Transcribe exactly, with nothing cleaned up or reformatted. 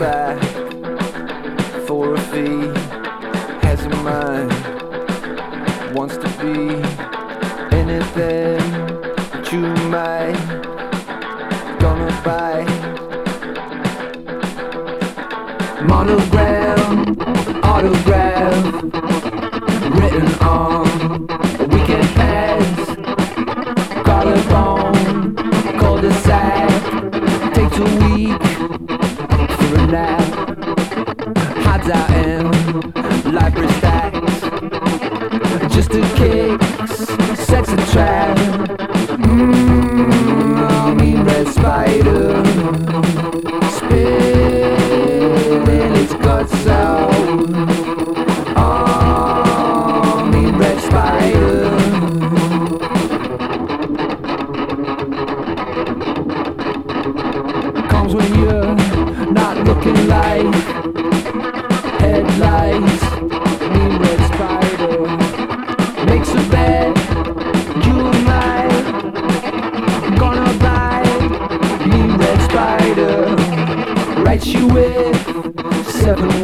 back for a fee, has a mind, wants to be anything that you might gonna buy. Monogram, autograph, written on weekend pads, collarbone, cul-de-sac, takes a week for a nap, hides out in library stacks, just a kicks, sets a trap. Mmm, I mean red spider, spilling its guts out. Oh, I mean red spider. Comes when you're not looking like headlights. Mean red spider makes a bet you and I gonna buy. Mean red spider writes you with seven